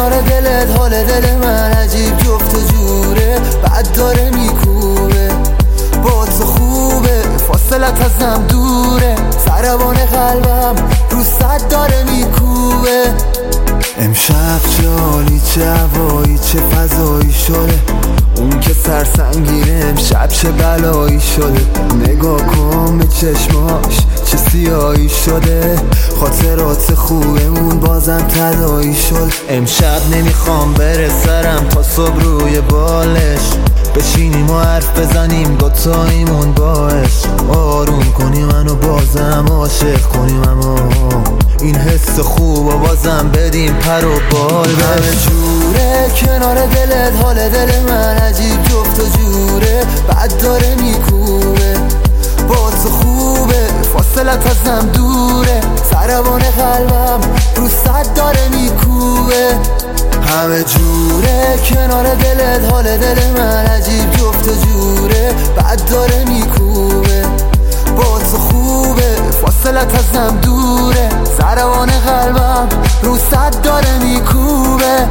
کنار دلت حال دل من عجیب جفت و جوره، بعد داره میکوبه با تو خوبه، فاصلت ازم دوره، سربان قلبم رو صد داره میکوبه. امشب چالی چه هوایی چه فضایی شده، اون که سرسنگینه امشب چه بلایی شده، نگاه کن به چشماش چه سیاهی شده، خاطرات خوبمون بازم تداعی شد. امشب نمیخوام بره سرم تا صبح روی بالش، بشینیم و حرف بزنیم دوتاییمون باش، آروم کنی منو بازم عاشق کنیم، اما این حس خوب و بازم بدیم پر و بال. همه جوره کنار دلت حال دل من عجیب جفت و جوره، بعد داره میکوبه با تو خوبه، فاصلت ازم دوره، سربان قلبم رو صد داره میکوبه. همه جوره کنار دلت حال دل من عجیب جفت و جوره، بعد داره میکوبه با تو خوبه، فاصلت ازم دوره، سربان قلبم رو صد داره میکوبه.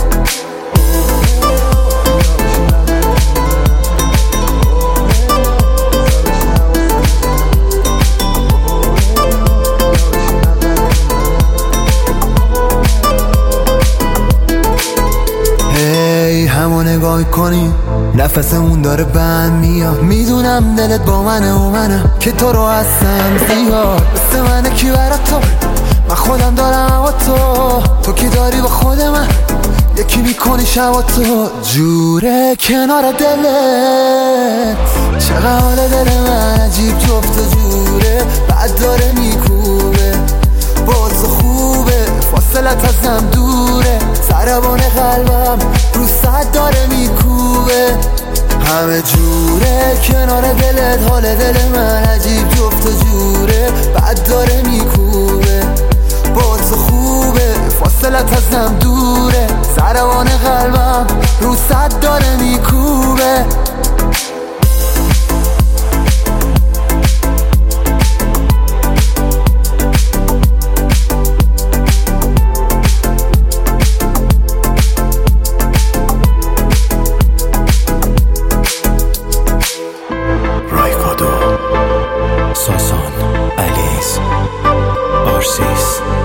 همو نگاه کنی نفسمون داره بند میاد، میدونم دلت با منه و منم که تو رو هستم زیاد، مثل منه کی برات تو، من خودم دارم و تو کی داری با خود من، یکی میکنی شب تو جوره کنار دلت، چقدر حال دل من عجیب جفت و جوره، بعد داره میکوبه با تو خوبه، فاصلت ازم دوره، سربان قلبم رو صد داره میکوبه. همه جوره کنار دلت حال دل من عجیب جفت و جوره، بعد داره میکوبه با تو خوبه، فاصلت ازم دوره، سربان قلبم رو صد داره میکوبه. ساسان، علیز، آرسیس